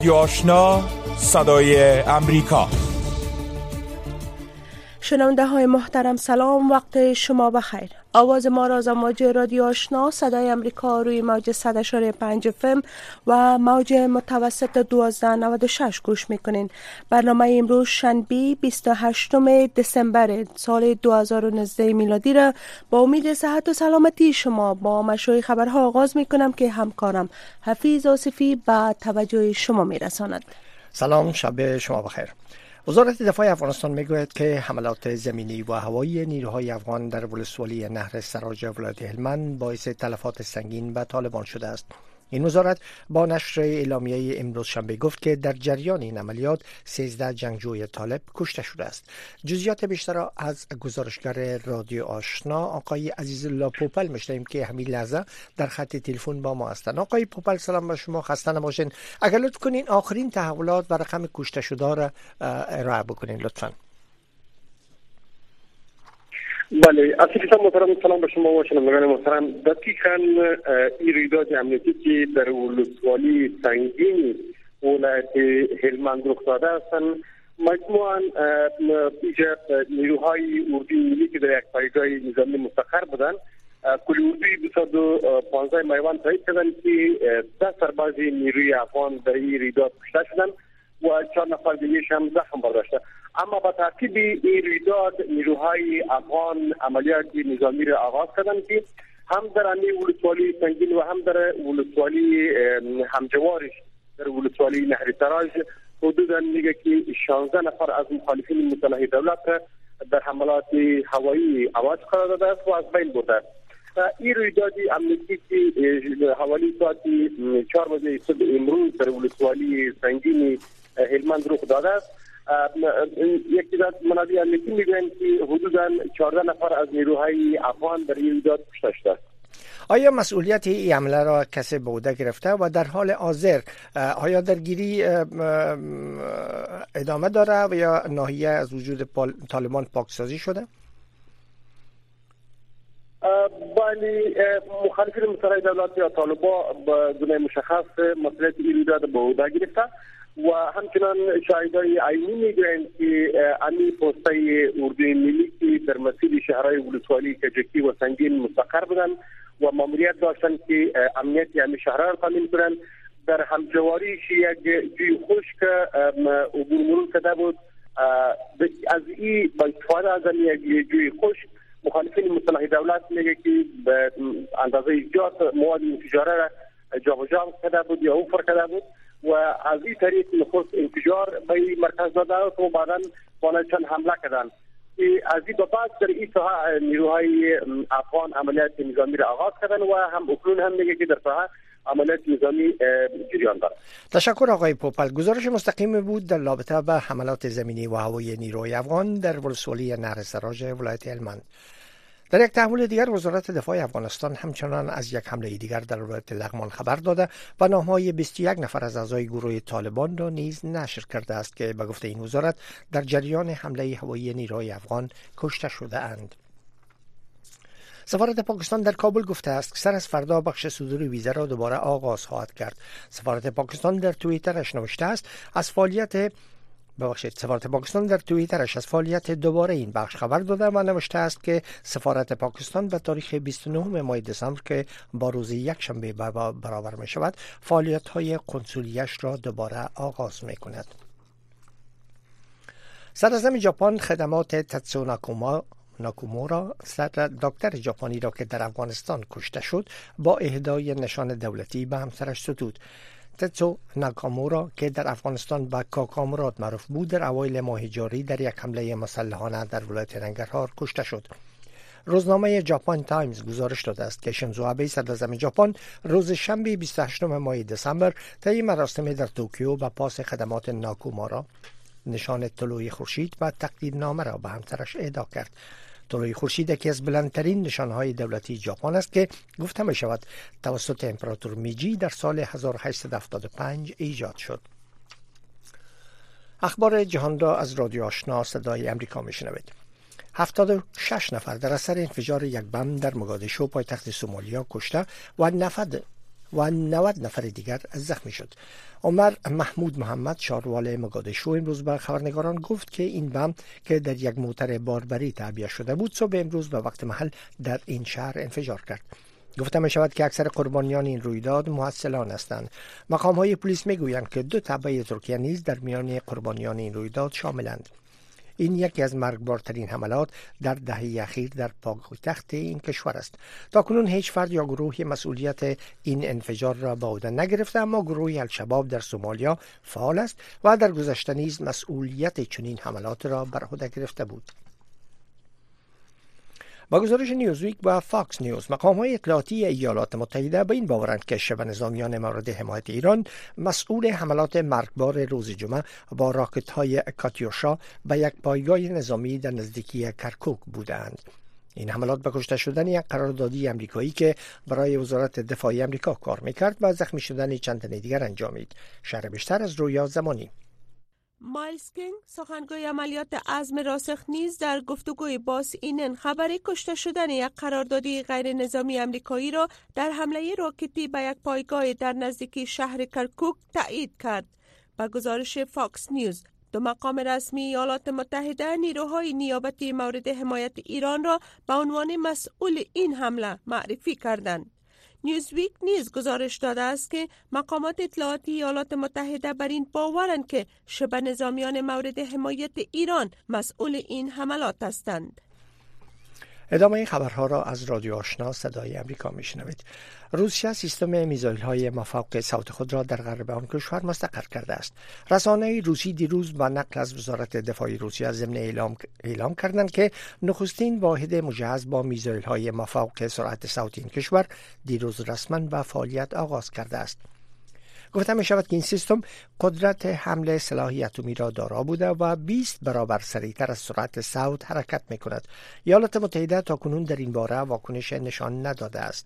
رادیو آشنا صدای امریکا. شنونده های محترم سلام، وقت شما بخیر. آواز ما را از موج رادیو آشنا صدای امریکا روی موج 100.5 FM و موج متوسط 1296 گوش میکنین. برنامه امروز شنبه 28 دسامبر سال 2019 میلادی را با امید صحت و سلامتی شما با مشروع خبرها آغاز میکنم که همکارم حفیظ آصفی به توجه شما میرساند. سلام، شب شما بخیر. وزارت دفاع افغانستان میگوید که حملات زمینی و هوایی نیروهای افغان در ولسوالی نهر سراج ولایت هلمند باعث تلفات سنگین به طالبان شده است. این وزارت با نشر اعلامیه امروز شنبه گفت که در جریان این عملیات 13 جنگجوی طالب کشته شده است. جزئیات بیشتر را از گزارشگر رادیو آشنا آقای عزیزالله پوپل میشنویم که همین لحظه در خط تلفن با ما هستند. آقای پوپل سلام به شما، خسته نباشین. اگر لطف کنین آخرین تحولات و رقم کشته شده را ارائه بکنین لطفاً. بله، اصلا محترم سلام به شما و شنوندگان محترم. دقیقاً این رویداد امنیتی که در ولسوالی سنگین ولایت هلمند رخ داده هستند، مجموعاً نیروهای اردوی ملی که در یک پایگاه نظامی مستقر بودند، کل اردوی 215 میوان تایید کردند که 10 سرباز نیروی افغان در این رویداد کشته شدند و 4 نفر دیگه هم زخم برداشته. اما با ترتیب این رویداد نیروهای افغان عملیات نظامی را آغاز کردند که هم در امی ولسوالی سنگین و هم در ولسوالی همجوارش در ولسوالی نهر سراج حدوداً میگه که 16 نفر از مخالفین مسلح دولت در حملات هوایی آواز قرار داده است و از بین برده. این رویداد امنیتی که حوالی ساعت 4 بجه صبح امروز در ولسوالی سنگین هلمند رخ داده است. یکی از منابع امنیتی میگویند که حدوداً 14 نفر از نیروهای افغان در این رویداد کشته شده است. آیا مسئولیت این حمله را کسی به عهده گرفته و در حال حاضر آیا درگیری ادامه داره و یا ناحیه از وجود طالبان پاکسازی شده؟ بله، مخالفین مسلح دولت یا طالبان به گونه مشخص مسئولیت این رویداد به عهده گرفته و همچنان شاهدای عینی میگویند که امی پوسته اردوی ملی که در مسیر شهرهای ولسوالی کجکی و سنگین مستقر بودند و ماموریت داشتند که امنیت امی شهرها را تامین کنند، در همجواریش یک جوی خشک عبور مرور کرده بود. از این با استفاده از یک جوی خشک مخالفین مسلح دولت میگه که به اندازه زیاد مواد انفجاره را جابجا کرده بود یا اوفر کرده بود و از این طریق نخست انفجار به مرکز داده و بعدا چند حمله کردند. از این بعد در این ساحه نیروهای افغان عملیات نظامی را آغاز کردند و هم اکنون هم میگه که در ساحه عملیات نظامی جریان دارد. تشکر آقای پوپل. گزارش مستقیم بود در رابطه با حملات زمینی و هوایی نیروهای افغان در ولسوالی نهر سراج ولایت هلمند. در یک تحول دیگر وزارت دفاع افغانستان همچنان از یک حمله دیگر در ولایت لغمان خبر داده و نامهای 21 نفر از اعضای گروه طالبان را نیز نشر کرده است که به گفته این وزارت در جریان حمله هوایی نیروهای افغان کشته شده اند. سفارت پاکستان در کابل گفته است که سر از فردا بخش صدور ویزا را دوباره آغاز خواهد کرد. سفارت پاکستان در توییترش نوشته است سفارت پاکستان در توییترش از فعالیت دوباره این بخش خبر داده و نوشته است که سفارت پاکستان به تاریخ 29 ماه دسامبر که با روز یک شنبه برابر می شود فعالیت‌های قنصلیش را دوباره آغاز می کند. صدراعظم ژاپن خدمات تاتسو ناکامورا، دکتر ژاپنی را که در افغانستان کشته شد، با اهدای نشان دولتی به همسرش ستود. تاتسو ناکامورا که در افغانستان به کاکاموراد معروف بود، در اوایل ماه جاری در یک حمله مسلحانه در ولایت ننگرهار کشته شد. روزنامه ژاپن تایمز گزارش داده است که شینزو آبه صدراعظم ژاپن روز شنبه 28 ماه دسامبر طی مراسم در توکیو به پاس خدمات ناکامورا نشان طلوع خورشید و تقدیرنامه را به همسرش اهدا کرد. طلوع خورشید یکی از بلندترین نشانهای دولتی ژاپن است که گفته می شود توسط امپراتور میجی در سال 1875 ایجاد شد. اخبار جهان را از رادیو آشنا صدای امریکا می شنوید. 76 نفر در اثر انفجار یک بم در موگادیشو پایتخت سومالیا کشته و و 90 نفر دیگر زخمی شد. عمر محمود محمد شاروال مگادشو امروز به خبرنگاران گفت که این بم که در یک موتر باربری تعبیه شده بود صبح امروز به وقت محل در این شهر انفجار کرد. گفته می شود که اکثر قربانیان این رویداد محصلان هستند. مقام های پلیس می گویند که 2 تبعه ترکیه نیز در میان قربانیان این رویداد شاملند. این یکی از مرگبارترین حملات در دهه اخیر در پایتخت این کشور است. تاکنون هیچ فرد یا گروهی مسئولیت این انفجار را به عهده نگرفته، اما گروه الشباب در سومالیا فعال است و در گذشته نیز مسئولیت چنین حملات را بر عهده گرفته بود. با گزارش نیوزویک و فاکس نیوز، مقام‌های اطلاعاتی ایالات متحده به این باورند که شبه نظامیان مورد حمایت ایران مسئول حملات مرگبار روز جمعه با راکت‌های کاتیوشا به یک پایگاه نظامی در نزدیکی کرکوک بودند. این حملات به کشته شدن یک قراردادی امریکایی که برای وزارت دفاع آمریکا کار می‌کرد و زخمی شدن چند تن دیگر انجامید. شرح بیشتر از رویا زمانی. مایلز کینگ، سخنگوی عملیات عزم راسخ نیز در گفتگوی با CNN خبر کشته شدن یک قراردادی غیر نظامی امریکایی را در حمله راکتی به یک پایگاه در نزدیکی شهر کرکوک تایید کرد. با گزارش فاکس نیوز، 2 مقام رسمی ایالات متحده نیروهای نیابتی مورد حمایت ایران را به عنوان مسئول این حمله معرفی کردند. نیوزویک نیز گزارش داده است که مقامات اطلاعاتی ایالات متحده بر این باورند که شبه نظامیان مورد حمایت ایران مسئول این حملات هستند. ادامه خبرها را از رادیو آشنا صدای امریکا میشنوید. روسیه سیستم میزایل‌های مافوق صوت خود را در غرب آن کشور مستقر کرده است. رسانه‌های روسی دیروز با نقل از وزارت دفاع روسیه ضمن اعلام کردند که نخستین واحد مجهز با میزایل‌های مافوق سرعت صوت این کشور دیروز رسما به فعالیت آغاز کرده است. گفته می شود که این سیستم قدرت حمل سلاح اتمی را دارا بوده و 20 برابر سریعتر از سرعت صوت حرکت می کند. ایالات متحده تاکنون در این باره واکنش نشان نداده است.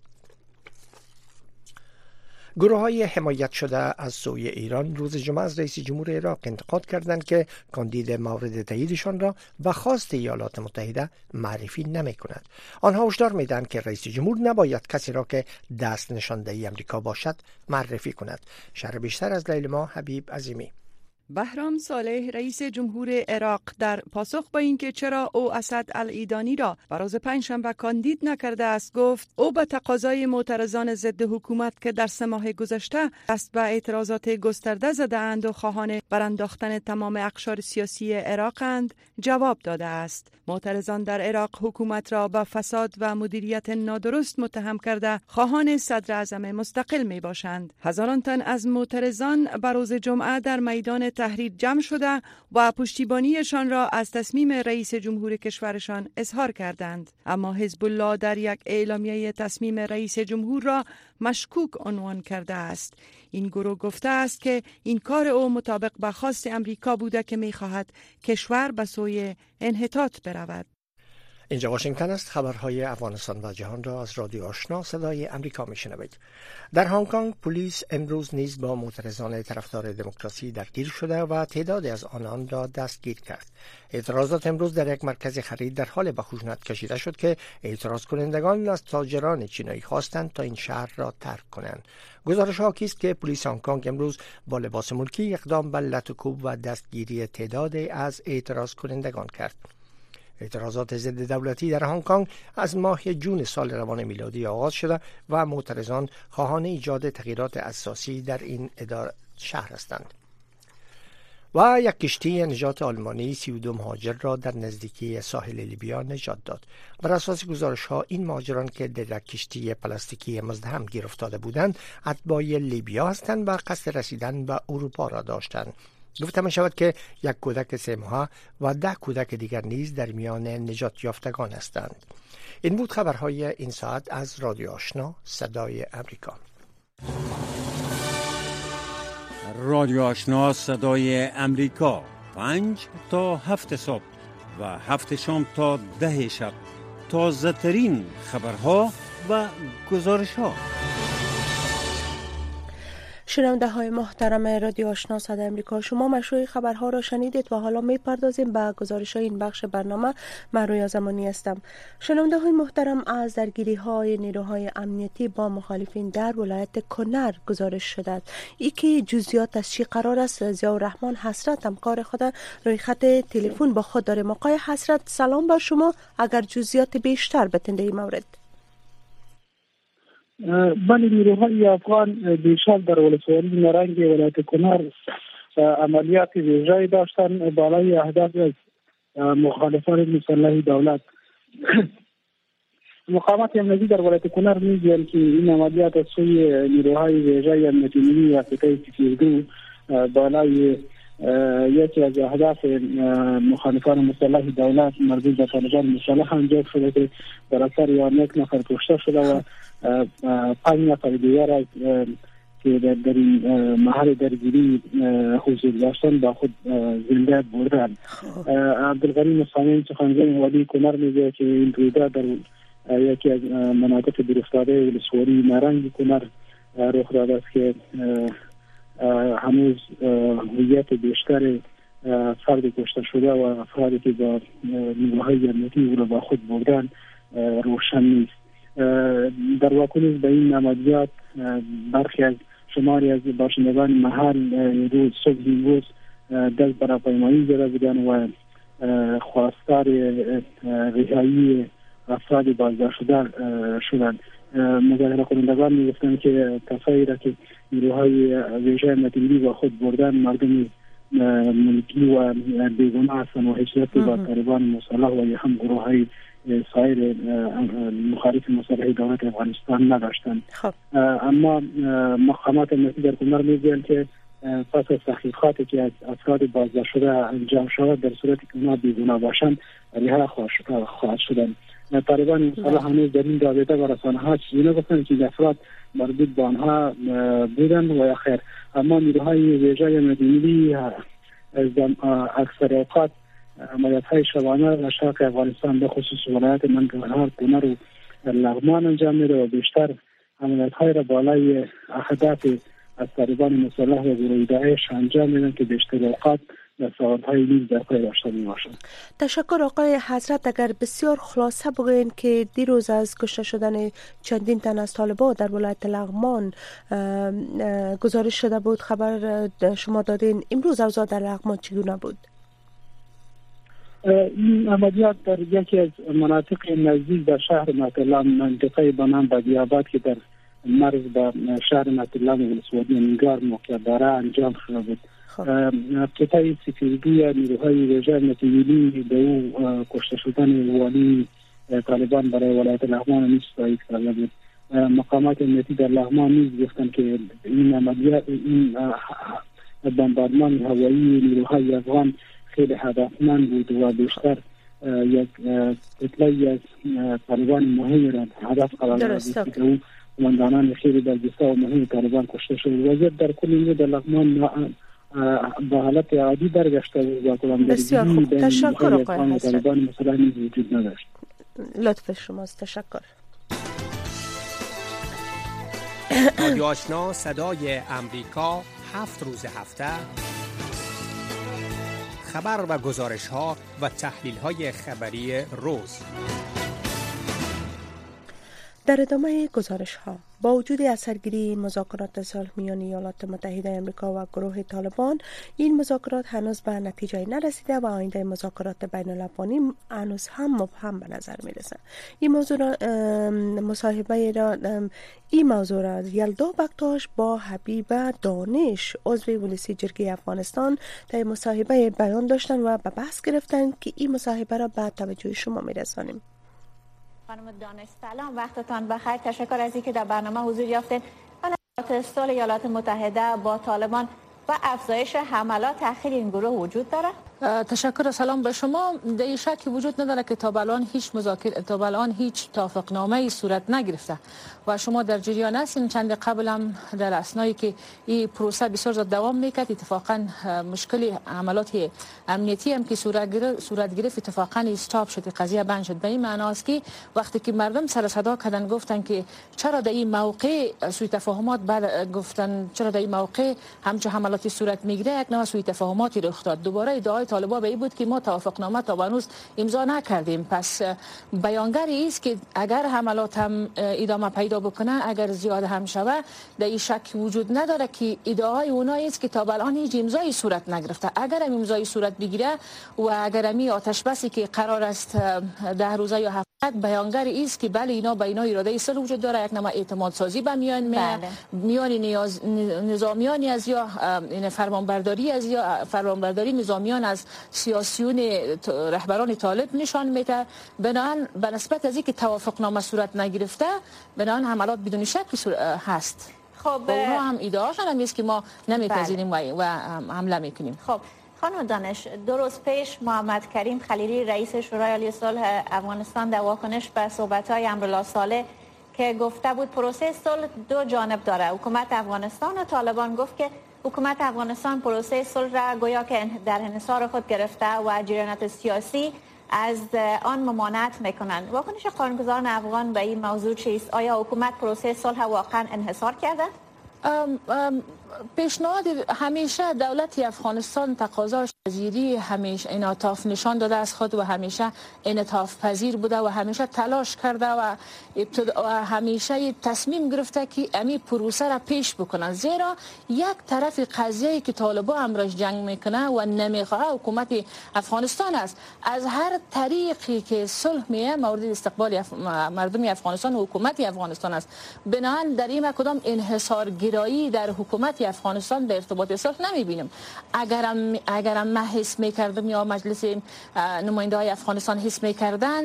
گروه‌های حمایت شده از سوی ایران روز جمعه از رئیس جمهور عراق انتقاد کردند که کاندید مورد تاییدشان را به خواست ایالات متحده معرفی نمی‌کند. آنها هشدار می‌دهند که رئیس جمهور نباید کسی را که دست نشانده امریکا باشد معرفی کند. شرح بیشتر از لیلما حبیب عظیمی. بهرام صالح رئیس جمهور عراق در پاسخ با اینکه چرا او اسد العیدانی را بر روز پنجشنبه کاندید نکرده است گفت او به تقاضای معترضان ضد حکومت که در 3 ماه گذشته دست به اعتراضات گسترده زده‌اند و خواهان برانداختن تمام اقشار سیاسی عراقند جواب داده است. معترضان در عراق حکومت را به فساد و مدیریت نادرست متهم کرده خواهان صدر اعظم مستقل می باشند. هزاران تن از معترضان بر روز جمعه در میدان تحریر جمع شده و پشتیبانیشان را از تصمیم رئیس جمهور کشورشان اظهار کردند. اما حزب الله در یک اعلامیه تصمیم رئیس جمهور را مشکوک عنوان کرده است. این گروه گفته است که این کار او مطابق با خواست امریکا بوده که می‌خواهد کشور به سوی انحطاط برود. اینجا واشنگتن است. خبرهای افغانستان و جهان را از رادیو آشنا صدای امریکا میشنوید. در هنگ کنگ پلیس امروز نیز با معترضان طرفدار دموکراسی درگیر شده و تعدادی از آنان را دستگیر کرد. اعتراضات امروز در یک مرکز خرید در حال به خشونت کشیده شد که اعتراض کنندگان از تاجران چینایی خواستند تا این شهر را ترک کنند. گزارش حاکی است که پلیس هنگ کنگ امروز با لباس ملکی اقدام به لط و کوب و دستگیری تعدادی از اعتراض کنندگان کرد. اعتراضات ضد دولتی در هنگ کنگ از ماه جون سال روان میلادی آغاز شده و معترضان خواهان ایجاد تغییرات اساسی در این شهر هستند. و یک کشتی نجات آلمانی 32 مهاجر را در نزدیکی ساحل لیبیا نجات داد. بر اساس گزارش‌ها این مهاجران که در کشتی پلاستیکی مزدحم گیر افتاده بودند اتباع لیبیا هستند و قصد رسیدن به اروپا را داشتند. گفته می شود که یک کودک 3 ماهه و 10 کودک دیگر نیز در میان نجات یافتگان هستند. این بود خبرهای این ساعت از رادیو آشنا صدای امریکا. رادیو آشنا صدای امریکا 5 تا 7 صبح و 7 شام تا 10 شب. تازه ترین خبرها و گزارش‌ها. شنونده های محترم رادیو آشنا صدای امریکا، شما مشروع خبرها را شنیدید و حالا میپردازیم به گزارش های این بخش برنامه. من رویا زمانی هستم. شنونده های محترم، از درگیری های نیروهای امنیتی با مخالفین در ولایت کنر گزارش شده. ای که جزئیات از چی قرار است، ضیاءالرحمن حسرت همکار خود روی خط تلفن با خود داریم. آقای حسرت سلام بر شما، اگر جزئیات بیشتر بتنده این مورد. بله، نیروهای افغان دیشب در ولسوالی نارنج ولایت کنر عملیات ویژه‌ای داشتن بالای اهداف از مخالفان مسلح دولت. مقامات امنیتی در ولایت کنر میگویند که این عملیات از سوی نیروهای ویژه امنیتی ملی افریقای سپیدو بالای یکی از اهداف مخالفان مسلح دولت مربوط به طالبان مسلح انجام شده که در اثر یک نفر کشته شده و 5 نفر دیگر از که در این محل درگیری حضور داشتن با خود زنده بردن. عبدالغنی مصطفی سخنگوی والی کنر میگه که این رویداد در یکی از مناطق دورافتاده ولسوالی نارنج کنر رخ داده است که هنوز هویت بیشتر فرد کشته شده و افرادی که با نیروهای امنیتی او را با خود بردن روشن نیست. در واکنش به این عملیات برخی از شماری از باشندگان محل روز صبح امروز دست بر راهپیمایی زده بودند و خواستار رهایی افراد بازداشت شده شدند. مظاهره کنندگان میگفتند که کسایی را که نیروهای ویژه امنیتی ملی با خود بردن مردم ملکی و بیگناه هستند و هیچ ربطی با طالبان مسلح و هم گروه‌های سایر مخالف مسلح دولت افغانستان نداشتند. اما مقامات امنیتی در کنر میگویند که پس از تحقیقاتی که از افراد بازداشت شده انجام شود، در صورتی که اونا بیگناه باشند رها خواهد شدند. طالبان مسلح هنوز در این رابطه با رسانه‌ها چیزی نگفتند که افراد مربوط به آنها بودند و یا خیر. اما نیروهای ویژه امنیتی ملی از اکثر اوقات عملیات‌های شبانه در شرق افغانستان به خصوص ولایت ننگرهار، کنر و لغمان انجام میده و بیشتر عملیات‌های را بالای اهداف از طالبان مسلح و گروه داعش انجام میدن که بیشتر اوقات دستاوردهای نیز در پی داشته میباشند. تشکر آقای حضرت. اگر بسیار خلاصه بگوین که دیروز از کشته شدن چندین تن از طالبان در ولایت لغمان گزارش شده بود، خبر شما دادین، امروز اوضاع در لغمان چگونه بود؟ این عملیات در یکی از مناطق نزدیک در شهر ناتلا، منطقه به نام بدیاباد که در مرز با شهر ناتلا و ولسوالی ننگار موقع داره انجام شده بود. ابتدای سپیدگی نیروهای ویژه امنیتی ملی به او کشته شدن والی طالبان برای ولایت لغمان نیز تایید کرده بود. مقامات امنیتی در لغمان نیز گفتند که این عملیات، این بمباردمان هوایی نیروهای افغان خیلی هدفمند بود و بیشتر یک کتله از طالبان مهم را هدف قرار داد که او قماندانان خیلی برجسته و مهم طالبان کشته شد. وضعیت در کل اینجا در لغمان با حالت عادی برگشته و بسیار خوب. تشکر آقای حضرت. طالبان مثلا نیز وجود نداشت. لطف شماست. تشکر. رادیو آشنا صدای امریکا 7 روز هفته خبر و گزارش ها و تحلیل های خبری روز. در ادامه گزارش ها، با وجود اثرگیری مذاکرات صلح میان ایالات متحده آمریکا و گروه طالبان، این مذاکرات هنوز به نتیجه نرسیده و آینده مذاکرات بین الاقوانی هنوز هم مبهم به نظر می رسد. این موضوع را یلدا بکتاش با حبیبه دانش عضو ولسی جرگه افغانستان در مصاحبه بیان داشتن و به بحث گرفتن که این مصاحبه را به توجه شما می رسانیم. خانم دانش سلام، وقتتان بخیر. تشکر از اینکه در برنامه حضور یافتید. صلح ایالات متحده با طالبان و افزایش حملات تأخیر این گروه وجود داره؟ تشکر. سلام به شما. در شکی وجود نداره که تا الان هیچ توافقنامه صورت نگرفته و شما در جریان هستین. چند قبل هم در اسنایی که این پروسه بسیار زیاد دوام میکرد، اتفاقا مشکل عملات امنیتی هم که صورت گرفت اتفاقا استاپ شد، قضیه بند شد. به این معنی است که وقتی که مردم سر صدا کردن گفتن که چرا در این موقع سوء تفاهمات، بعد گفتن چرا در این موقع همچه حملاتی صورت میگیره، یک نوع سوء تفاهماتی رخ داد. دوباره ادعای طالبان به این بود که ما توافقنامه تا هنوز امضا نکردیم. پس بیانگری است که اگر حملات هم ادامه پیدا بکنه، اگر زیاد هم شوه، در این شک وجود نداره که ادعای اونایی است که تا الان هیچ امضای صورت نگرفته. اگر هم امضای صورت بگیره و اگر هم آتش بسی که قرار است 10 روزه یا 7 بیانگر است که بله اینا به اینا اراده صلح وجود داره، یک نوع اعتماد سازی به میان نظامیانی از یا این فرمانبرداری نظامیان از سیاسیون رهبران طالب نشان میده. بنابراین به نسبت از اینکه توافقنامه صورت نگرفته، بنابراین حملات بدون شک هست. خب اونها هم ادعاشون هم است که ما نمیپذیریم و حمله میکنیم. خب خانم دانش، 2 روز پیش محمد کریم خلیلی رئیس شورای عالی صلح افغانستان در واکنش به صحبت‌های امرالله صالح که گفته بود پروسه صلح 2 جانب داره، حکومت افغانستان و طالبان، گفت که حکومت افغانستان پروسه صلح را گویا که در انحصار خود گرفته و جریانات سیاسی از آن ممانعت میکنند. واکنش قانونگذاران افغان به این موضوع چیست؟ آیا حکومت پروسه صلح واقعا انحصار کرده؟ پیشنهاد همیشه دولت افغانستان تقاضاش پذیری همیشه انعطاف نشان داده از خود و همیشه انعطاف پذیر بوده و همیشه تلاش کرده و همیشه تصمیم گرفته که امی پروسه را پیش بکنن. زیرا یک طرف قضیه‌ای که طالبان امرش جنگ میکنه و نمیخواه حکومت افغانستان است. از هر طریقی که صلح میه مورد استقبال مردم افغانستان و حکومت افغانستان است. بنابراین در این کدام انحصار گرایی در حکومت افغانستان در ارتباط صلح نمیبینیم. اگرم ما حس میکردم یا مجلس نماینده های افغانستان حس میکردن،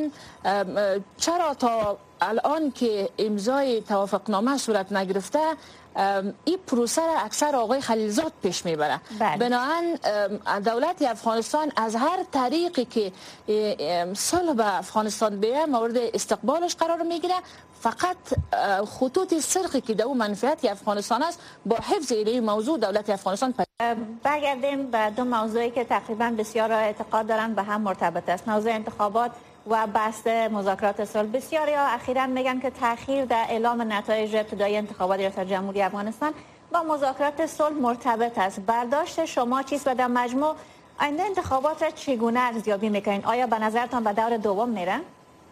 چرا تا الان که امضای توافقنامه صورت نگرفته این پروسه را اکثر آقای خلیلزاد پیش میبره؟ بنابراین دولت افغانستان از هر طریقی که صلح به افغانستان بیه مورد استقبالش قرار میگیره. فقط خطوط سرخی که در منفعت افغانستان است با حفظ این موضوع دولت افغانستان. برگردیم به 2 موضوعی که تقریبا بسیار اعتقاد دارن به هم مرتبط است، موضوع انتخابات و بحث مذاکرات صلح. بسیاری ها اخیراً میگن که تأخیر در اعلام نتایج ابتدایی انتخابات ریاست جمهوری افغانستان با مذاکرات صلح مرتبط است. برداشت شما چیست و در مجموع آینده انتخابات را چگونه ارزیابی میکنین؟ آیا به نظرتان به دور دوم میره؟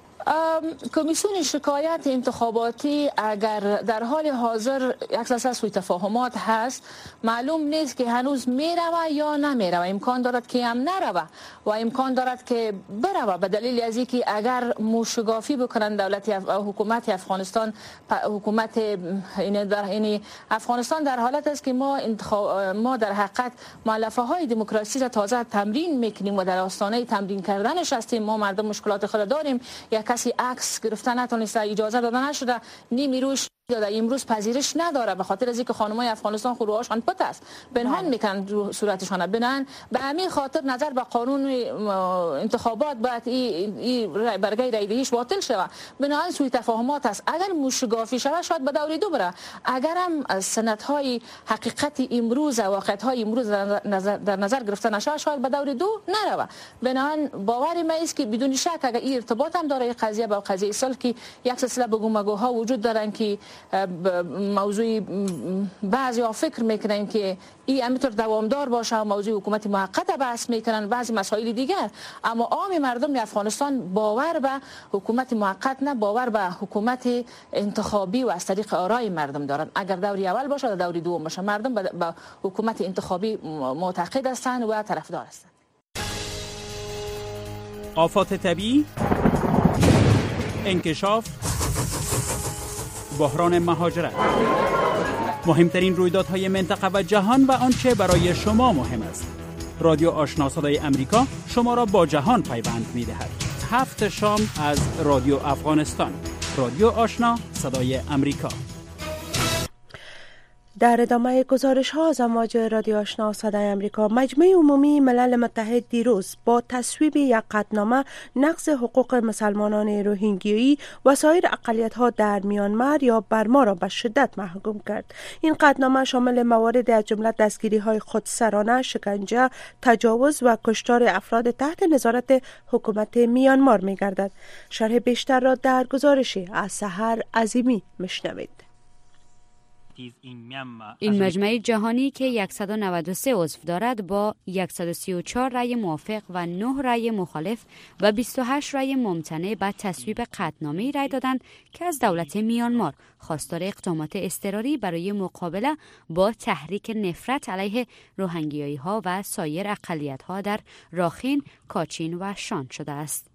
کمیسیون شکایت انتخاباتی اگر در حال حاضر یک سلسله سوء تفاهمات هست، معلوم نیست که هنوز میروه یا نمیروه. امکان دارد که هم نروه و امکان دارد که بروه، به دلیل از اینکه اگر موشگافی بکنن حکومت افغانستان، حکومت افغانستان در حالت است که ما در حقیقت مؤلفه های دموکراسی را تازه تمرین میکنیم و در آستانه تمرین کردنش هستیم. ما مردم مشکلات خود داریم. یک کسی عکس گرفتن نتونسته، اجازه داده نشده، نیمی روش داده، امروز پذیرش نداره به خاطر از اینکه خانمای افغانستان خروهاشان پت است، پنهان میکنن رو صورتشان. بنان به همین خاطر نظر به قانون انتخابات باید این برگه رایدهیش باطل شود. بنان سوء تفاهمات است. اگر موشگافی شود شاید به دور 2 بره. اگر هم سندهای حقیقت امروز، واقعیت‌های امروز در نظر گرفته نشود شاید به دور 2 نروه. بنان باور ما است که بدون شک اگر این ارتباط هم داره قضیه با قضیه صلح که یک سلسله بگومگوها وجود دارن که موضوع بعضی ها فکر میکنن که این همینطور دوامدار باشه و موضوع حکومت موقت بحث میکنن، بعضی مسائل دیگر. اما عام مردم افغانستان باور به حکومت موقت نه، باور به حکومت انتخابی و از طریق آرای مردم دارن. اگر دوری اول باشه و دوری دوم باشه، مردم به حکومت انتخابی معتقد هستند و طرفدار هستند. آفات طبیعی، انکشاف، بحران مهاجرت، مهمترین رویدادهای منطقه و جهان و آنچه برای شما مهم است. رادیو آشنا صدای امریکا شما را با جهان پیوند می‌دهد. 7 شام از رادیو افغانستان. رادیو آشنا صدای امریکا. در ادامه گزارش ها از امواج رادیو آشنا صدای آمریکا، مجمع عمومی ملل متحد دیروز با تصویب یک قطعنامه نقض حقوق مسلمانان روهینگیایی و سایر اقلیت ها در میانمار یا برما را به شدت محکوم کرد. این قطعنامه شامل موارد از جمله دستگیری های خودسرانه، شکنجه، تجاوز و کشتار افراد تحت نظارت حکومت میانمار می گردد. شرح بیشتر را در گزارشی از سحر عظیمی میشنوید. این مجمع جهانی که 193 عضو دارد با 134 رأی موافق و 9 رأی مخالف و 28 رأی ممتنع به تصویب قطعنامه‌ای رأی دادند که از دولت میانمار خواستار اقدامات اضطراری برای مقابله با تحریک نفرت علیه روهینگیایی‌ها و سایر اقلیت‌ها در راخین، کاچین و شان شده است.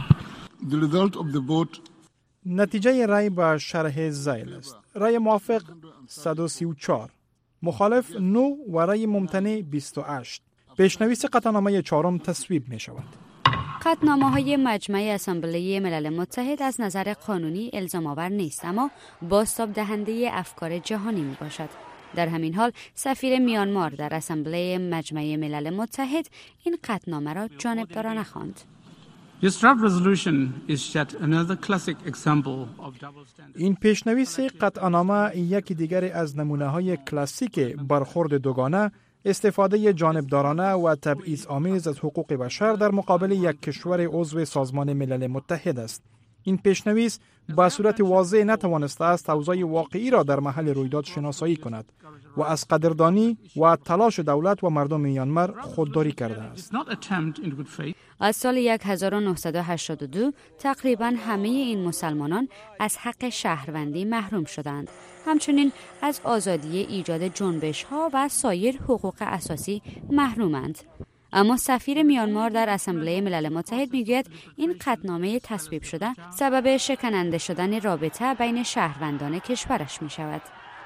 نتیجه رأی با شرح ذیل است. رأی موافق 134، مخالف 9 و رأی ممتنع 28. پیشنویس قطعنامه چهارم تصویب می شود. قطعنامه‌های مجمع اسامبله ملل متحد از نظر قانونی الزام آور نیست، اما بازتاب دهنده افکار جهانی می باشد. در همین حال سفیر میانمار در اسامبله مجمع ملل متحد این قطعنامه را جانبدارانه خواند. این پیشنویس قطعنامه یکی دیگر از نمونه‌های کلاسیک برخورد دوگانه، استفاده جانبدارانه و تبعیض‌آمیز از حقوق بشر در مقابل یک کشور عضو سازمان ملل متحد است. این پیشنویس به صورت واضح نتوانسته است اوضاع واقعی را در محل رویداد شناسایی کند و از قدردانی و تلاش دولت و مردم میانمار خودداری کرده است. از سال 1982 تقریباً همه این مسلمانان از حق شهروندی محروم شدند. همچنین از آزادی ایجاد جنبش‌ها و سایر حقوق اساسی محرومند. اما سفیر میانمار در اسامبله ملل متحد میگوید این قطعنامه تصویب شده سبب شکننده شدن رابطه بین شهروندان کشورش می شود.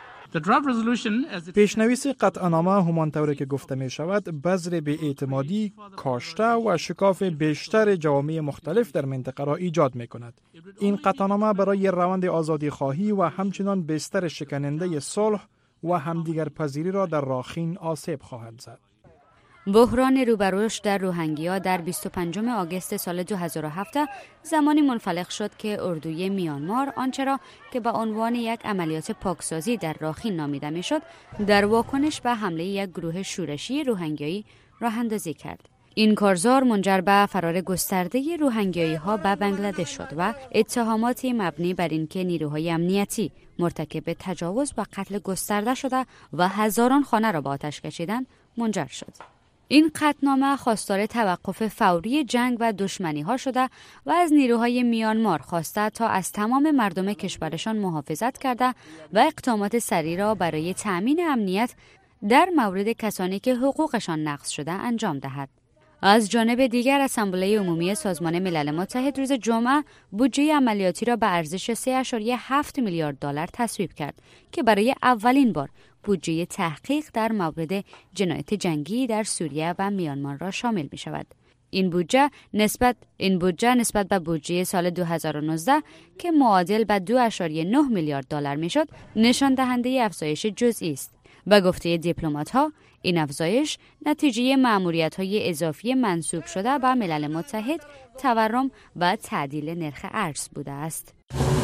پیشنویس قطعنامه همانطور که گفته می شود بذر بی‌اعتمادی، کاشته و شکاف بیشتر جوامع مختلف در منطقه را ایجاد می کند. این قطعنامه برای روند آزادی خواهی و همچنان بستر شکننده صلح و همدیگر پذیری را در راخین آسیب خواهد زد. بحران روبروش در روهینگیا در 25 آگوست سال 2007 زمانی منفلق شد که اردوی میانمار آنچه را که به عنوان یک عملیات پاکسازی در راخین نامیده میشد، در واکنش به حمله یک گروه شورشی روهینگیایی راه اندازی کرد. این کارزار منجر به فرار گسترده روهینگیایی‌ها به بنگلادش شد و اتهاماتی مبنی بر اینکه نیروهای امنیتی مرتکب تجاوز و قتل گسترده شده و هزاران خانه را به آتش کشیدند منجر شد. این قطعنامه خواستار توقف فوری جنگ و دشمنی‌ها شده و از نیروهای میانمار خواسته تا از تمام مردم کشورشان محافظت کرده و اقدامات سریع را برای تأمین امنیت در مورد کسانی که حقوقشان نقض شده انجام دهد. از جانب دیگر اسامبله عمومی سازمان ملل متحد روز جمعه بودجه عملیاتی را به ارزش 3.7 میلیارد دلار تصویب کرد که برای اولین بار بودجه تحقیق در مورد جنایت جنگی در سوریه و میانمار را شامل می شود. این بودجه نسبت به بودجه سال 2019 که معادل به 2.9 میلیارد دلار می شد، نشان دهنده افزایش جزئی است. به گفته دیپلمات‌ها این افزایش نتیجه مأموریت‌های اضافی منسوب شده به ملل متحد، تورم و تعدیل نرخ ارز بوده است.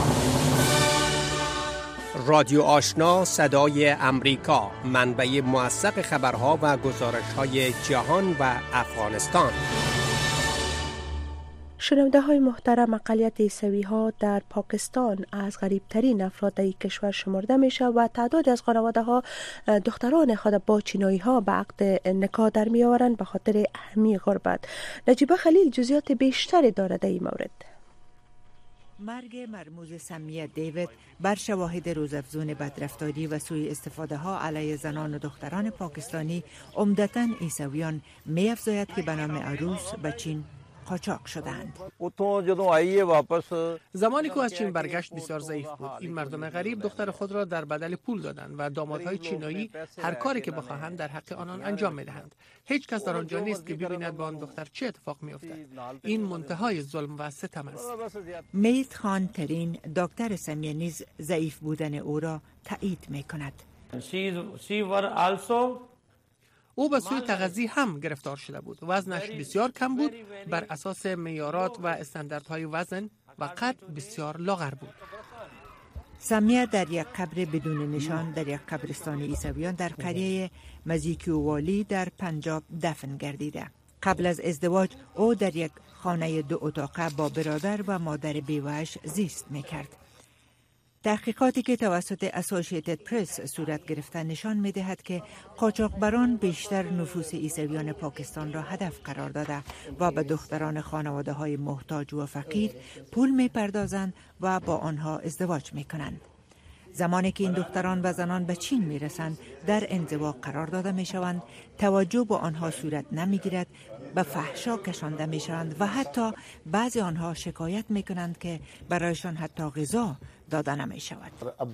رادیو آشنا صدای امریکا، منبع موثق خبرها و گزارش‌های جهان و افغانستان. شنونده های محترم، اقلیت عیسوی ها در پاکستان از غریب ترین افراد در کشور شمرده میشه و تعداد از خانواده ها دختران خود با چینایی ها به عقد نکاح در می آورند به خاطر اهمی غربت. نجیبه خلیل جزئیات بیشتری دارد در این مورد. مرگ مرموز سمیه دیوید بر شواهد روزافزون بدرفتاری و سوء استفاده ها علیه زنان و دختران پاکستانی عمدتاً عیسویان می افزاید که به نام عروس به چین قاچاق شدند. زمانی که از چین برگشت بسیار ضعیف بود. این مردم غریب دختر خود را در بدل پول دادند و دامادهای چینایی هر کاری که بخواهند در حق آنان انجام می‌دهند. هیچ کس در آنجا نیست که ببیند با آن دختر چه اتفاق می‌افتد. این منتهای ظلم و ستم است. میت خان ترین دکتر سمیه نیز ضعیف بودن او را تایید می‌کند. او به سوی تغذی هم گرفتار شده بود. وزنش بسیار کم بود، بر اساس معیارات و استانداردهای وزن و قد بسیار لاغر بود. سمیه در یک قبر بدون نشان در یک قبرستان عیسویان در قریه مزیکیوالی در پنجاب دفن گردیده. قبل از ازدواج او در یک خانه 2 اتاقه با برادر و مادر بیوهش زیست میکرد. تحقیقاتی که توسط اسوسییتد پرس صورت گرفته نشان می‌دهد که قاچاقبران بیشتر نفوس عیسویان پاکستان را هدف قرار داده و به دختران خانواده‌های محتاج و فقیر پول می‌پردازند و با آنها ازدواج می‌کنند. زمانی که این دختران و زنان به چین می‌رسند در انزوا قرار داده می‌شوند، توجه به آنها صورت نمی‌گیرد، به فحشا کشانده می‌شوند و حتی بعضی آنها شکایت می‌کنند که برایشان حتی غذا داده نمی شود.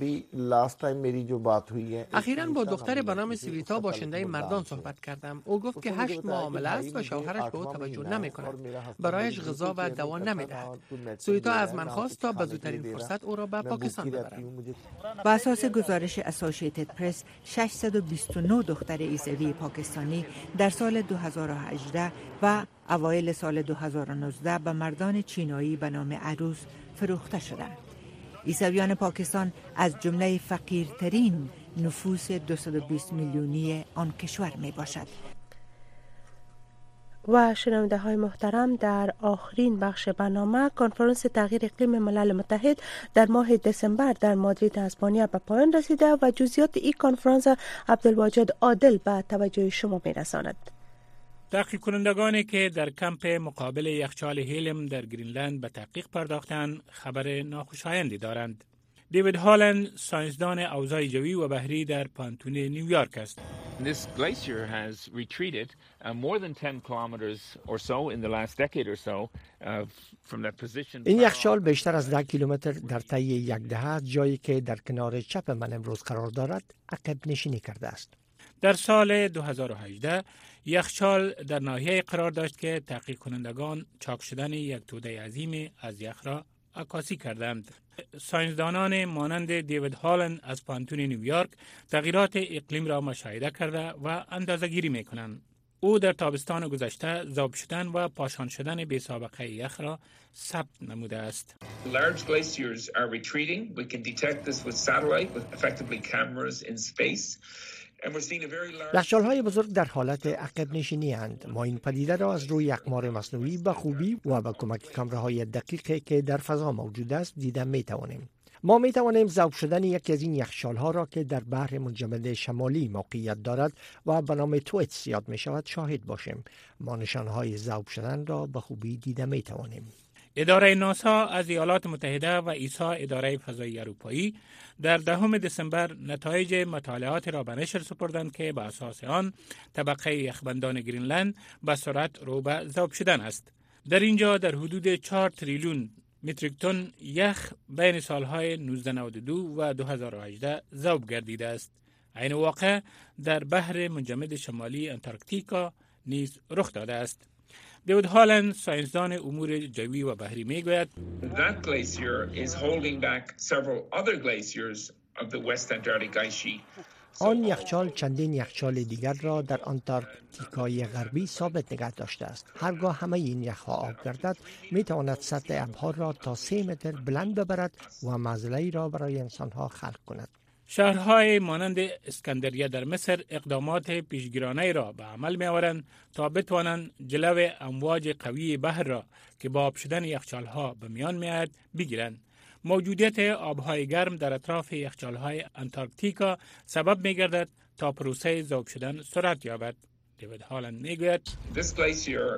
اخیراً با دختر به نام سویتا باشنده مردان صحبت کردم. او گفت که 8 معامله است و شوهرش به او توجه نمی کند. برایش غذا و دوا نمی دهد. سویتا از من خواست تا به زودترین فرصت او را به پاکستان ببرم. با اساس گزارش اسوسییتد پرس 629 دختر عیسوی پاکستانی در سال 2018 و اوایل سال 2019 به مردان چینایی به نام عروس فروخته شدند. عیسویان پاکستان از جمله فقیرترین نفوس 220 میلیونی آن کشور می باشد. و شنونده های محترم، در آخرین بخش برنامه کنفرانس تغییر اقلیم ملل متحد در ماه دسامبر در مادرید اسپانیا به پایان رسیده و جزئیات این کنفرانس عبدالواجد عادل به توجه شما می رساند. تحقیق کنندگانی که در کمپ مقابل یخچال هیلیم در گرینلند به تحقیق پرداختند خبر ناخوشایندی دارند. دیوید هالند ساینسدان اوضاع جوی و بحری در پانتون نیویورک است. This glacier has retreated more than 10 kilometers or so in the last decade or so from that position. این یخچال بیشتر از 10 کیلومتر در طی یک دهه جایی که در کنار چپ من امروز قرار دارد عقب نشینی کرده است. در سال 2018 یخچال در ناحیه قرار داشت که تحقیق کنندگان چاک شدن یک توده عظیم از یخ را عکاسی کردند. ساینسدانان مانند دیوید هالند از پانتون نیویورک تغییرات اقلیم را مشاهده کرده و اندازه‌گیری می‌کنند. او در تابستان گذشته ذوب شدن و پاشان شدن بی سابقه یخ را ثبت نموده است. Large glaciers are retreating. We can detect this with satellite with effectively cameras in space. یخچال‌های بزرگ در حالت عقب نشینی اند. ما این پدیده را از روی اقمار مصنوعی به خوبی و با کمک کامراهای دقیقی که در فضا موجود است دیده می‌توانیم. ما می‌توانیم ذوب شدن یکی از این یخچال‌ها را که در بحر منجمد شمالی موقعیت دارد و به نام تویتس یاد می‌شود شاهد باشیم. ما نشانه‌های ذوب شدن را به خوبی دیده می‌توانیم. اداره ناسا از ایالات متحده و ایسا اداره فضایی اروپایی در 10 دسامبر نتایج مطالعات را به نشر سپردند که به اساس آن طبقه یخبندان گرینلند به سرعت رو به ذوب شدن است. در اینجا در حدود 4 تریلیون متریک تن یخ بین سالهای 1992 و 2018 ذوب گردیده است. عین واقع در بحر منجمد شمالی انتارکتیکا نیز رخ داده است. دیوید هالند ساینسدان امور جوی و بحری میگوید That glacier is holding back several other glaciers of the West Antarctic ice sheet. آن یخچال چندین یخچال دیگر را در آنتارکتیکای غربی ثابت نگه داشته است. هرگاه همه این یخها آب گردد می تواند سطح ابرها را تا 3 متر بلند ببرد و معضله‌ای را برای انسانها خلق کند. شهرهای مانند اسکندریه در مصر اقدامات پیشگیرانه را به عمل می آورند تا بتوانند جلو امواج قوی بحر را که با آب شدن یخچالها به میان می آید بگیرند. موجودیت آبهای گرم در اطراف یخچالهای انتارکتیکا سبب می گردد تا پروسه ذوب شدن سرعت یابد. دیوید هالند می گوید This glacier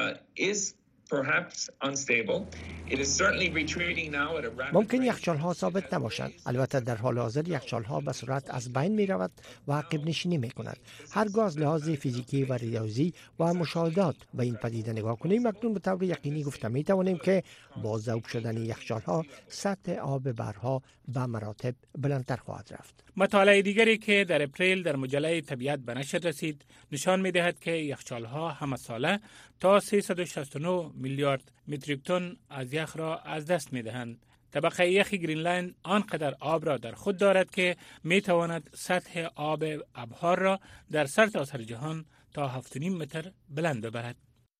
is perhaps unstable. It is certainly retreating now at a rapid ممکن یخچال‌ها ثابت نباشند. البته در حال حاضر یخچال‌ها به سرعت از بین می‌رود و عقب نشینی می‌کند. هرگاه از لحاظ فیزیکی و ریاضی و مشاهدات به این پدیده نگاه کنیم، اکنون به طور یقینی گفته می‌توانیم که با ذوب شدن یخچال‌ها سطح آب بحرها به مراتب بلندتر خواهد رفت. مطالعه دیگری که در اپریل در مجله طبیعت به نشر رسید نشان می‌دهد که یخچال‌ها همه ساله تا 369 میلیارد متریک تن از یخ را از دست می‌دهند. طبقه یخ گرینلند آنقدر آب را در خود دارد که می تواند سطح آب ابحار را در سرتاسر جهان تا 7.5 متر بلند ببرد.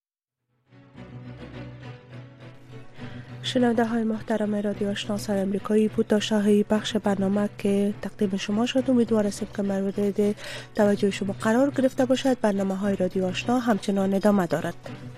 شنونده های محترم رادیو آشنا صدای امریکایی بود تا شاهی بخش برنامه که تقدیم شما شد. امیدوار هستیم که مورد توجه شما قرار گرفته باشد. برنامه های رادیو آشنا همچنان ادامه دارد.